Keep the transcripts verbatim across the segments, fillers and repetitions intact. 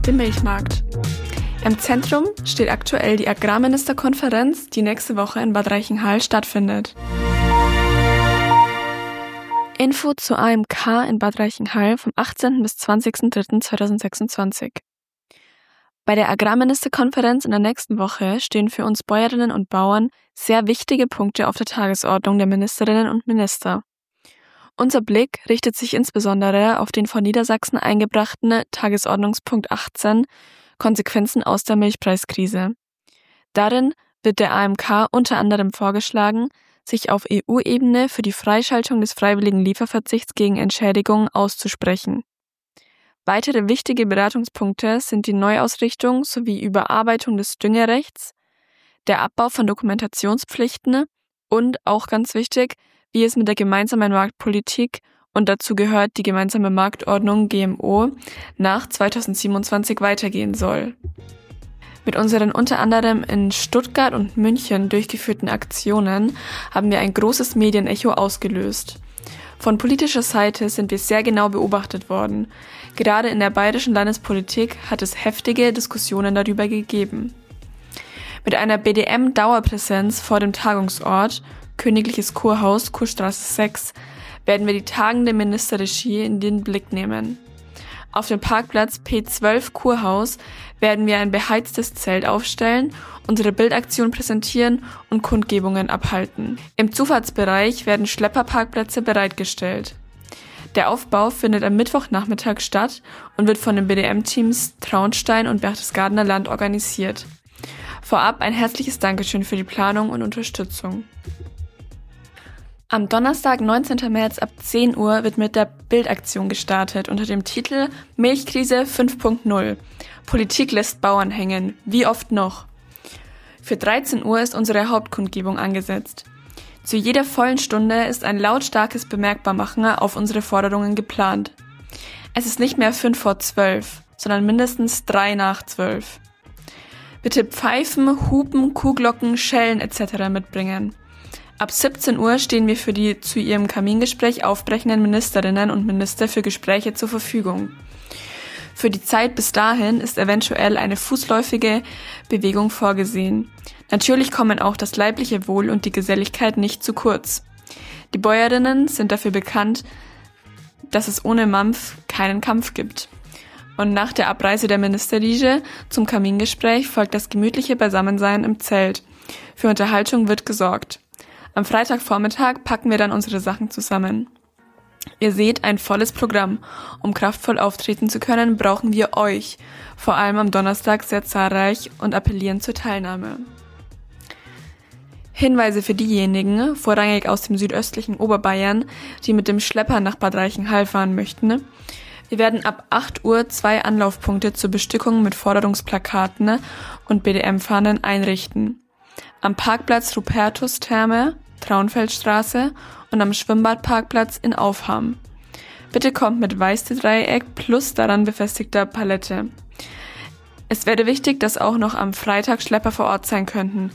und dem Milchmarkt. Im Zentrum steht aktuell die Agrarministerkonferenz, die nächste Woche in Bad Reichenhall stattfindet. Info zu A M K in Bad Reichenhall vom achtzehnten bis zwanzigsten dritten zweitausendsechsundzwanzig. Bei der Agrarministerkonferenz in der nächsten Woche stehen für uns Bäuerinnen und Bauern sehr wichtige Punkte auf der Tagesordnung der Ministerinnen und Minister. Unser Blick richtet sich insbesondere auf den von Niedersachsen eingebrachten Tagesordnungspunkt achtzehn, Konsequenzen aus der Milchpreiskrise. Darin wird der A M K unter anderem vorgeschlagen, sich auf E U-Ebene für die Freischaltung des freiwilligen Lieferverzichts gegen Entschädigungen auszusprechen. Weitere wichtige Beratungspunkte sind die Neuausrichtung sowie Überarbeitung des Düngerechts, der Abbau von Dokumentationspflichten und, auch ganz wichtig, wie es mit der gemeinsamen Marktpolitik und dazu gehört die gemeinsame Marktordnung G M O nach zweitausendsiebenundzwanzig weitergehen soll. Mit unseren unter anderem in Stuttgart und München durchgeführten Aktionen haben wir ein großes Medienecho ausgelöst. Von politischer Seite sind wir sehr genau beobachtet worden. Gerade in der bayerischen Landespolitik hat es heftige Diskussionen darüber gegeben. Mit einer B D M-Dauerpräsenz vor dem Tagungsort Königliches Kurhaus, Kurstraße sechs, werden wir die tagende Ministerregie in den Blick nehmen. Auf dem Parkplatz P zwölf Kurhaus werden wir ein beheiztes Zelt aufstellen, unsere Bildaktion präsentieren und Kundgebungen abhalten. Im Zufahrtsbereich werden Schlepperparkplätze bereitgestellt. Der Aufbau findet am Mittwochnachmittag statt und wird von den B D M-Teams Traunstein und Berchtesgadener Land organisiert. Vorab ein herzliches Dankeschön für die Planung und Unterstützung. Am Donnerstag, neunzehnten März ab zehn Uhr wird mit der Bildaktion gestartet unter dem Titel Milchkrise fünf Punkt null. Politik lässt Bauern hängen. Wie oft noch? Für dreizehn Uhr ist unsere Hauptkundgebung angesetzt. Zu jeder vollen Stunde ist ein lautstarkes Bemerkbarmachen auf unsere Forderungen geplant. Es ist nicht mehr fünf vor zwölf, sondern mindestens drei nach zwölf. Bitte Pfeifen, Hupen, Kuhglocken, Schellen et cetera mitbringen. Ab siebzehn Uhr stehen wir für die zu ihrem Kamingespräch aufbrechenden Ministerinnen und Minister für Gespräche zur Verfügung. Für die Zeit bis dahin ist eventuell eine fußläufige Bewegung vorgesehen. Natürlich kommen auch das leibliche Wohl und die Geselligkeit nicht zu kurz. Die Bäuerinnen sind dafür bekannt, dass es ohne Mampf keinen Kampf gibt. Und nach der Abreise der Ministerriege zum Kamingespräch folgt das gemütliche Beisammensein im Zelt. Für Unterhaltung wird gesorgt. Am Freitagvormittag packen wir dann unsere Sachen zusammen. Ihr seht, ein volles Programm. Um kraftvoll auftreten zu können, brauchen wir euch. Vor allem am Donnerstag sehr zahlreich und appellieren zur Teilnahme. Hinweise für diejenigen, vorrangig aus dem südöstlichen Oberbayern, die mit dem Schlepper nach Bad Reichenhall fahren möchten. Wir werden ab acht Uhr zwei Anlaufpunkte zur Bestückung mit Forderungsplakaten und B D M-Fahnen einrichten. Am Parkplatz Rupertus-Therme, Traunfeldstraße und am Schwimmbadparkplatz in Aufham. Bitte kommt mit Weiße-Dreieck plus daran befestigter Palette. Es wäre wichtig, dass auch noch am Freitag Schlepper vor Ort sein könnten.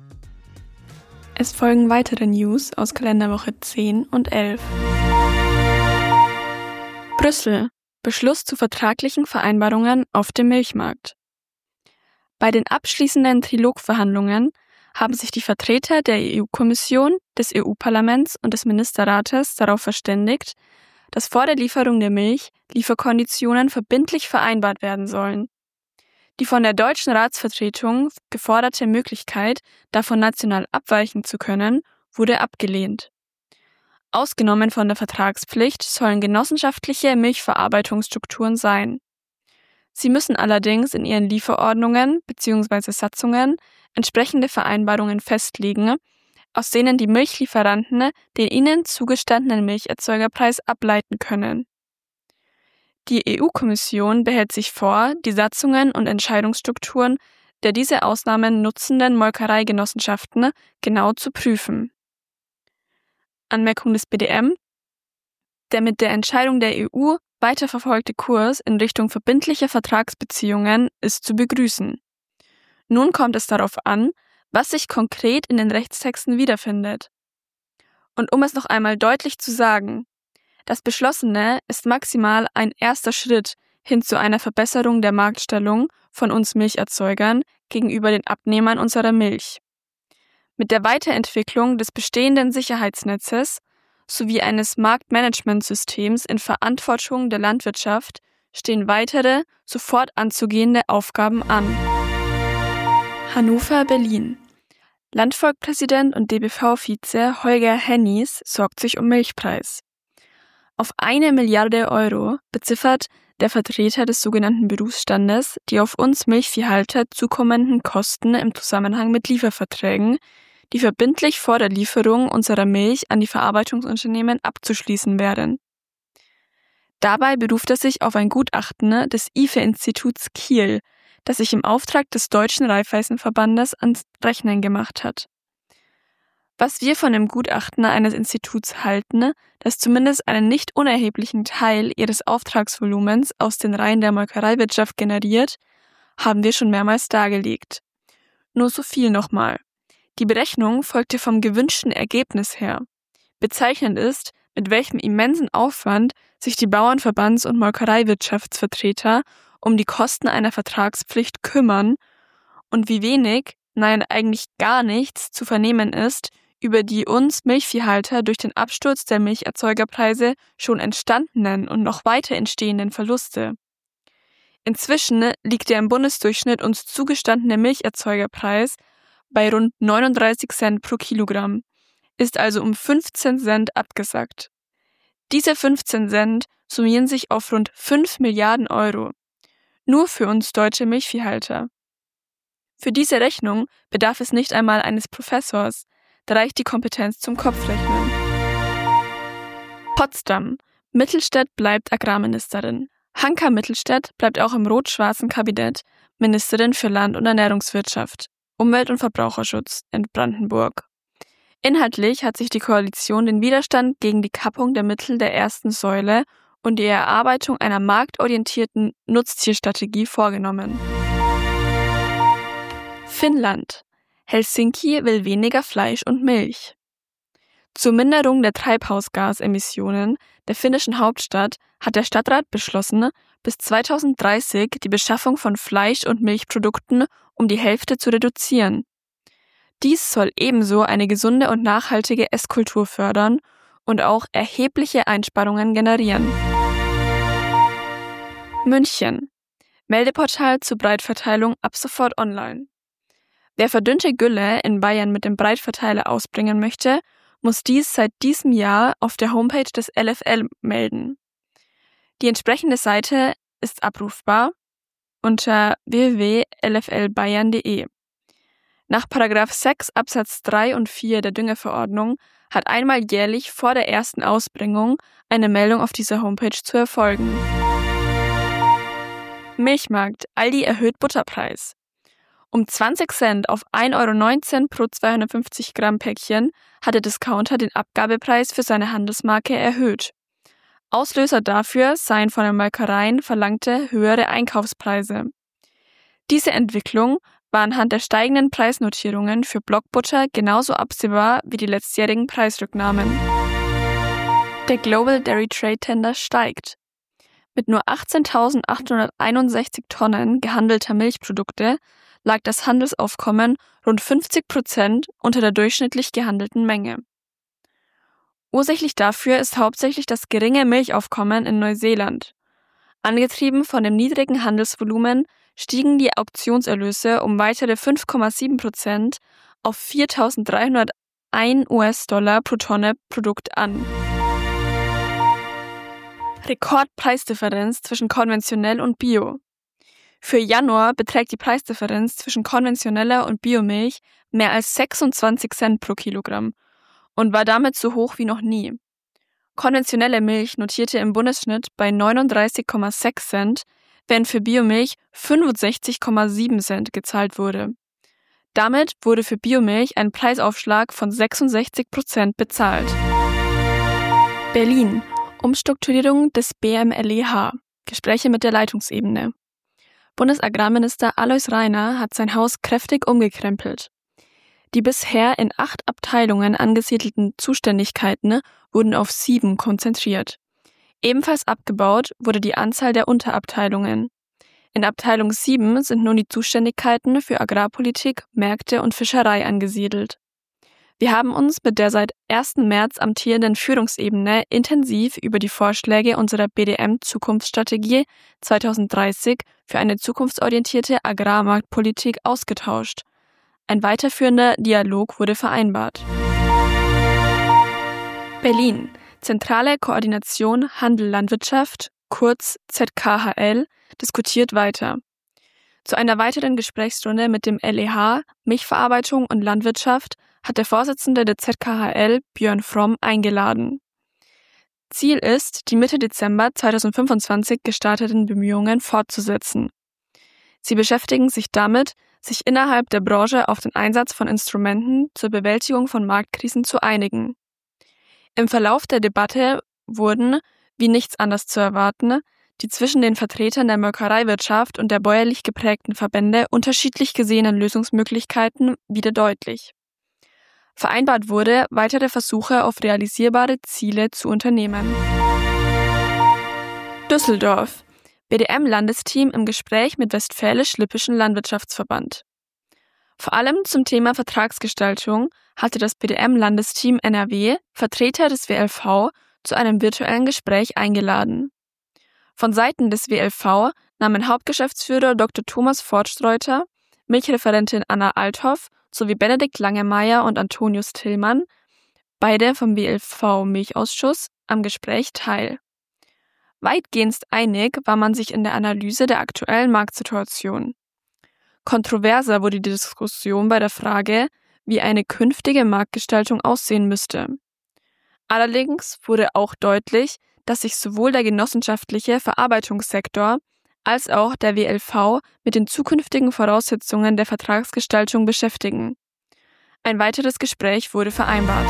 Es folgen weitere News aus Kalenderwoche zehn und elf. Brüssel. Beschluss zu vertraglichen Vereinbarungen auf dem Milchmarkt. Bei den abschließenden Trilogverhandlungen haben sich die Vertreter der E U-Kommission, des E U-Parlaments und des Ministerrates darauf verständigt, dass vor der Lieferung der Milch Lieferkonditionen verbindlich vereinbart werden sollen. Die von der deutschen Ratsvertretung geforderte Möglichkeit, davon national abweichen zu können, wurde abgelehnt. Ausgenommen von der Vertragspflicht sollen genossenschaftliche Milchverarbeitungsstrukturen sein. Sie müssen allerdings in ihren Lieferordnungen bzw. Satzungen entsprechende Vereinbarungen festlegen, aus denen die Milchlieferanten den ihnen zugestandenen Milcherzeugerpreis ableiten können. Die E U-Kommission behält sich vor, die Satzungen und Entscheidungsstrukturen der diese Ausnahmen nutzenden Molkereigenossenschaften genau zu prüfen. Anmerkung des B D M: Der mit der Entscheidung der E U weiterverfolgte Kurs in Richtung verbindlicher Vertragsbeziehungen ist zu begrüßen. Nun kommt es darauf an, was sich konkret in den Rechtstexten wiederfindet. Und um es noch einmal deutlich zu sagen, das Beschlossene ist maximal ein erster Schritt hin zu einer Verbesserung der Marktstellung von uns Milcherzeugern gegenüber den Abnehmern unserer Milch. Mit der Weiterentwicklung des bestehenden Sicherheitsnetzes sowie eines Marktmanagementsystems in Verantwortung der Landwirtschaft stehen weitere, sofort anzugehende Aufgaben an. Hannover-Berlin. Landvolkpräsident und D B V-Vize Holger Hennies sorgt sich um Milchpreis. Auf eine Milliarde Euro beziffert der Vertreter des sogenannten Berufsstandes die auf uns Milchviehhalter zukommenden Kosten im Zusammenhang mit Lieferverträgen, die verbindlich vor der Lieferung unserer Milch an die Verarbeitungsunternehmen abzuschließen wären. Dabei beruft er sich auf ein Gutachten des I F E-Instituts Kiel, das sich im Auftrag des Deutschen Raiffeisenverbandes ans Rechnen gemacht hat. Was wir von dem Gutachten eines Instituts halten, das zumindest einen nicht unerheblichen Teil ihres Auftragsvolumens aus den Reihen der Molkereiwirtschaft generiert, haben wir schon mehrmals dargelegt. Nur so viel nochmal. Die Berechnung folgte vom gewünschten Ergebnis her. Bezeichnend ist, mit welchem immensen Aufwand sich die Bauernverbands- und Molkereiwirtschaftsvertreter um die Kosten einer Vertragspflicht kümmern und wie wenig, nein eigentlich gar nichts zu vernehmen ist über die uns Milchviehhalter durch den Absturz der Milcherzeugerpreise schon entstandenen und noch weiter entstehenden Verluste. Inzwischen liegt der im Bundesdurchschnitt uns zugestandene Milcherzeugerpreis bei rund neununddreißig Cent pro Kilogramm, ist also um fünfzehn Cent abgesackt. Diese fünfzehn Cent summieren sich auf rund fünf Milliarden Euro. Nur für uns deutsche Milchviehhalter. Für diese Rechnung bedarf es nicht einmal eines Professors, da reicht die Kompetenz zum Kopfrechnen. Potsdam. Mittelstädt bleibt Agrarministerin. Hanka Mittelstädt bleibt auch im rot-schwarzen Kabinett Ministerin für Land- und Ernährungswirtschaft, Umwelt- und Verbraucherschutz in Brandenburg. Inhaltlich hat sich die Koalition den Widerstand gegen die Kappung der Mittel der ersten Säule und die Erarbeitung einer marktorientierten Nutztierstrategie vorgenommen. Finnland. Helsinki will weniger Fleisch und Milch. Zur Minderung der Treibhausgasemissionen der finnischen Hauptstadt hat der Stadtrat beschlossen, bis zweitausenddreißig die Beschaffung von Fleisch- und Milchprodukten um die Hälfte zu reduzieren. Dies soll ebenso eine gesunde und nachhaltige Esskultur fördern und auch erhebliche Einsparungen generieren. München. Meldeportal zur Breitverteilung ab sofort online. Wer verdünnte Gülle in Bayern mit dem Breitverteiler ausbringen möchte, muss dies seit diesem Jahr auf der Homepage des L F L melden. Die entsprechende Seite ist abrufbar unter w w w punkt l f l bayern punkt d e. Nach Paragraph sechs Absatz drei und vier der Düngeverordnung hat einmal jährlich vor der ersten Ausbringung eine Meldung auf dieser Homepage zu erfolgen. Milchmarkt. Aldi erhöht Butterpreis. Um zwanzig Cent auf ein Euro neunzehn pro zweihundertfünfzig Gramm Päckchen hat der Discounter den Abgabepreis für seine Handelsmarke erhöht. Auslöser dafür seien von den Molkereien verlangte höhere Einkaufspreise. Diese Entwicklung war anhand der steigenden Preisnotierungen für Blockbutter genauso absehbar wie die letztjährigen Preisrücknahmen. Der Global Dairy Trade Tender steigt. Mit nur achtzehntausendachthunderteinundsechzig Tonnen gehandelter Milchprodukte lag das Handelsaufkommen rund fünfzig Prozent unter der durchschnittlich gehandelten Menge. Ursächlich dafür ist hauptsächlich das geringe Milchaufkommen in Neuseeland. Angetrieben von dem niedrigen Handelsvolumen stiegen die Auktionserlöse um weitere fünf Komma sieben Prozent auf viertausenddreihundertein US-Dollar pro Tonne Produkt an. Rekordpreisdifferenz zwischen konventionell und Bio. Für Januar beträgt die Preisdifferenz zwischen konventioneller und Biomilch mehr als sechsundzwanzig Cent pro Kilogramm und war damit so hoch wie noch nie. Konventionelle Milch notierte im Bundesschnitt bei neununddreißig Komma sechs Cent, während für Biomilch fünfundsechzig Komma sieben Cent gezahlt wurde. Damit wurde für Biomilch ein Preisaufschlag von sechsundsechzig Prozent bezahlt. Berlin. Umstrukturierung des B M L E H. Gespräche mit der Leitungsebene. Bundesagrarminister Alois Rainer hat sein Haus kräftig umgekrempelt. Die bisher in acht Abteilungen angesiedelten Zuständigkeiten wurden auf sieben konzentriert. Ebenfalls abgebaut wurde die Anzahl der Unterabteilungen. In Abteilung sieben sind nun die Zuständigkeiten für Agrarpolitik, Märkte und Fischerei angesiedelt. Wir haben uns mit der seit ersten März amtierenden Führungsebene intensiv über die Vorschläge unserer B D M-Zukunftsstrategie zwanzig dreißig für eine zukunftsorientierte Agrarmarktpolitik ausgetauscht. Ein weiterführender Dialog wurde vereinbart. Berlin. Zentrale Koordination Handel-Landwirtschaft, kurz Z K H L, diskutiert weiter. Zu einer weiteren Gesprächsrunde mit dem L E H, Milchverarbeitung und Landwirtschaft hat der Vorsitzende der Z K H L, Björn Fromm, eingeladen. Ziel ist, die Mitte Dezember zweitausendfünfundzwanzig gestarteten Bemühungen fortzusetzen. Sie beschäftigen sich damit, sich innerhalb der Branche auf den Einsatz von Instrumenten zur Bewältigung von Marktkrisen zu einigen. Im Verlauf der Debatte wurden, wie nichts anders zu erwarten, die zwischen den Vertretern der Molkereiwirtschaft und der bäuerlich geprägten Verbände unterschiedlich gesehenen Lösungsmöglichkeiten wieder deutlich. Vereinbart wurde, weitere Versuche auf realisierbare Ziele zu unternehmen. Düsseldorf. B D M-Landesteam im Gespräch mit Westfälisch-Lippischen Landwirtschaftsverband. Vor allem zum Thema Vertragsgestaltung hatte das B D M-Landesteam N R W Vertreter des W L V zu einem virtuellen Gespräch eingeladen. Von Seiten des W L V nahmen Hauptgeschäftsführer Doktor Thomas Fortstreuter, Milchreferentin Anna Althoff sowie Benedikt Langemeier und Antonius Tillmann, beide vom W L V-Milchausschuss, am Gespräch teil. Weitgehend einig war man sich in der Analyse der aktuellen Marktsituation. Kontroverser wurde die Diskussion bei der Frage, wie eine künftige Marktgestaltung aussehen müsste. Allerdings wurde auch deutlich, dass sich sowohl der genossenschaftliche Verarbeitungssektor als auch der W L V mit den zukünftigen Voraussetzungen der Vertragsgestaltung beschäftigen. Ein weiteres Gespräch wurde vereinbart.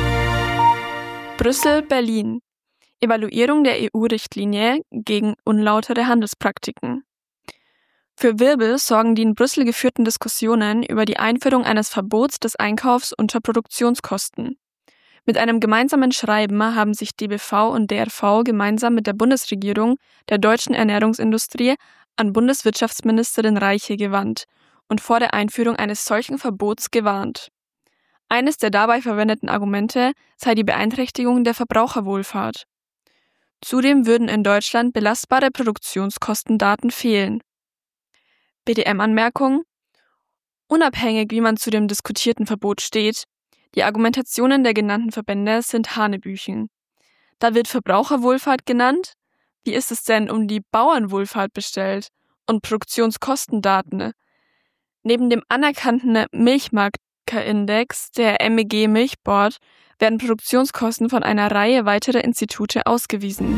Brüssel-Berlin. Evaluierung der E U-Richtlinie gegen unlautere Handelspraktiken. Für Wirbel sorgen die in Brüssel geführten Diskussionen über die Einführung eines Verbots des Einkaufs unter Produktionskosten. Mit einem gemeinsamen Schreiben haben sich D B V und D R V gemeinsam mit der Bundesregierung der deutschen Ernährungsindustrie an Bundeswirtschaftsministerin Reiche gewandt und vor der Einführung eines solchen Verbots gewarnt. Eines der dabei verwendeten Argumente sei die Beeinträchtigung der Verbraucherwohlfahrt. Zudem würden in Deutschland belastbare Produktionskostendaten fehlen. B D M-Anmerkung: Unabhängig, wie man zu dem diskutierten Verbot steht, die Argumentationen der genannten Verbände sind Hanebüchen. Da wird Verbraucherwohlfahrt genannt. Wie ist es denn um die Bauernwohlfahrt bestellt? Und Produktionskostendaten? Neben dem anerkannten Milchmarkterindex der M E G Milchboard werden Produktionskosten von einer Reihe weiterer Institute ausgewiesen.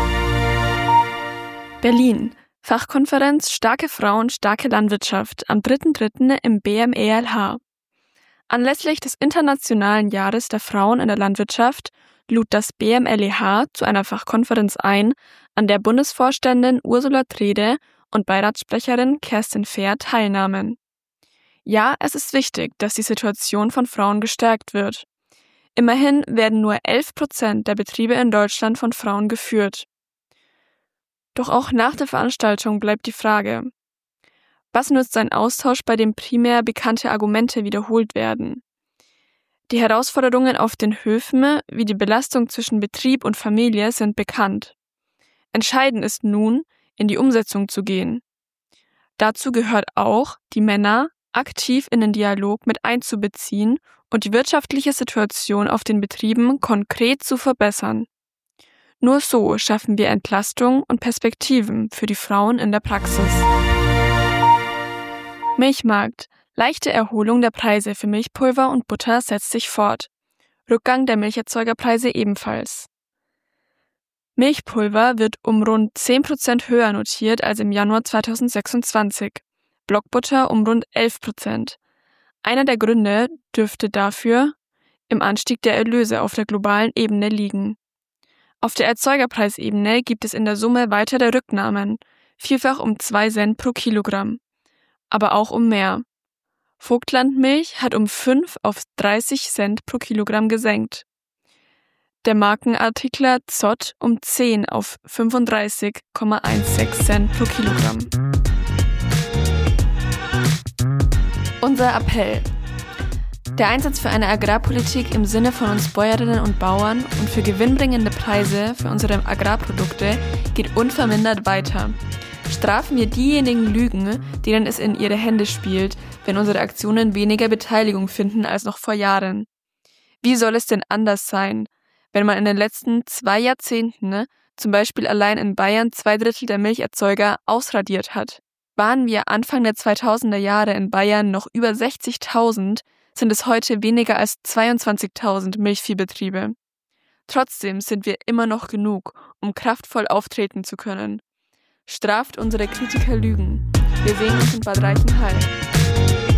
Berlin. Fachkonferenz Starke Frauen, starke Landwirtschaft am dritten dritten im B M E L H. Anlässlich des Internationalen Jahres der Frauen in der Landwirtschaft lud das B M L E H zu einer Fachkonferenz ein, an der Bundesvorständin Ursula Trede und Beiratssprecherin Kerstin Fehr teilnahmen. Ja, es ist wichtig, dass die Situation von Frauen gestärkt wird. Immerhin werden nur elf Prozent der Betriebe in Deutschland von Frauen geführt. Doch auch nach der Veranstaltung bleibt die Frage: Was nützt ein Austausch, bei dem primär bekannte Argumente wiederholt werden? Die Herausforderungen auf den Höfen, wie die Belastung zwischen Betrieb und Familie, sind bekannt. Entscheidend ist nun, in die Umsetzung zu gehen. Dazu gehört auch, die Männer aktiv in den Dialog mit einzubeziehen und die wirtschaftliche Situation auf den Betrieben konkret zu verbessern. Nur so schaffen wir Entlastung und Perspektiven für die Frauen in der Praxis. Milchmarkt. Leichte Erholung der Preise für Milchpulver und Butter setzt sich fort. Rückgang der Milcherzeugerpreise ebenfalls. Milchpulver wird um rund zehn Prozent höher notiert als im Januar zweitausendsechsundzwanzig, Blockbutter um rund elf Prozent. Einer der Gründe dürfte dafür im Anstieg der Erlöse auf der globalen Ebene liegen. Auf der Erzeugerpreisebene gibt es in der Summe weitere Rücknahmen, vielfach um zwei Cent pro Kilogramm, aber auch um mehr. Vogtlandmilch hat um fünf auf dreißig Cent pro Kilogramm gesenkt. der Markenartikler Zott um zehn auf fünfunddreißig Komma sechzehn Cent pro Kilogramm. Unser Appell. Der Einsatz für eine Agrarpolitik im Sinne von uns Bäuerinnen und Bauern und für gewinnbringende Preise für unsere Agrarprodukte geht unvermindert weiter. Strafen wir diejenigen Lügen, denen es in ihre Hände spielt, wenn unsere Aktionen weniger Beteiligung finden als noch vor Jahren. Wie soll es denn anders sein, wenn man in den letzten zwei Jahrzehnten zum Beispiel allein in Bayern zwei Drittel der Milcherzeuger ausradiert hat? Waren wir Anfang der zweitausender Jahre in Bayern noch über sechzigtausend, sind es heute weniger als zweiundzwanzigtausend Milchviehbetriebe. Trotzdem sind wir immer noch genug, um kraftvoll auftreten zu können. Straft unsere Kritiker Lügen. Wir sehen uns in Bad Reichenhall.